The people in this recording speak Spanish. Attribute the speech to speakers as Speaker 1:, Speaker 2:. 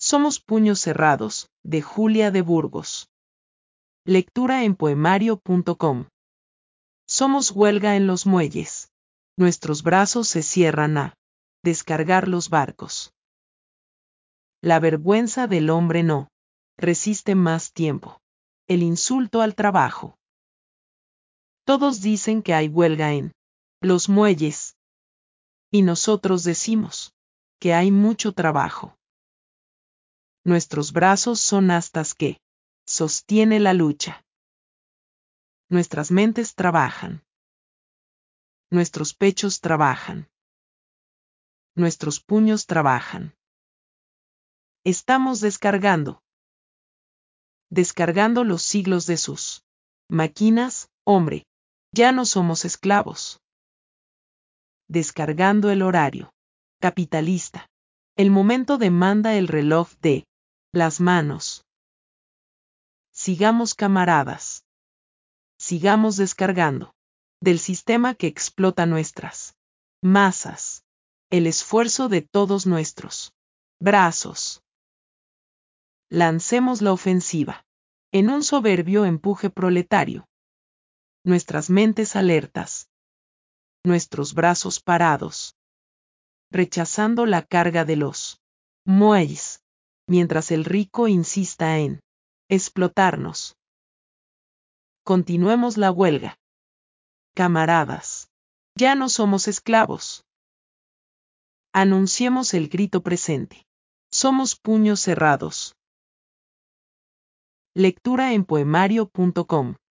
Speaker 1: Somos puños cerrados, de Julia de Burgos. Lectura en poemario.com. Somos huelga en los muelles. Nuestros brazos se cierran a descargar los barcos. La vergüenza del hombre no resiste más tiempo. El insulto al trabajo. Todos dicen que hay huelga en los muelles. Y nosotros decimos que hay mucho trabajo. Nuestros brazos son astas que sostiene la lucha. Nuestras mentes trabajan. Nuestros pechos trabajan. Nuestros puños trabajan. Estamos descargando. Descargando los siglos de sus máquinas, hombre. Ya no somos esclavos. Descargando el horario capitalista. El momento demanda el reloj de las manos. Sigamos, camaradas. Sigamos descargando del sistema que explota nuestras masas. El esfuerzo de todos nuestros brazos. Lancemos la ofensiva en un soberbio empuje proletario. Nuestras mentes alertas. Nuestros brazos parados. Rechazando la carga de los muelles, mientras el rico insista en explotarnos. Continuemos la huelga. Camaradas, ya no somos esclavos. Anunciemos el grito presente. Somos puños cerrados. Lectura en poemario.com.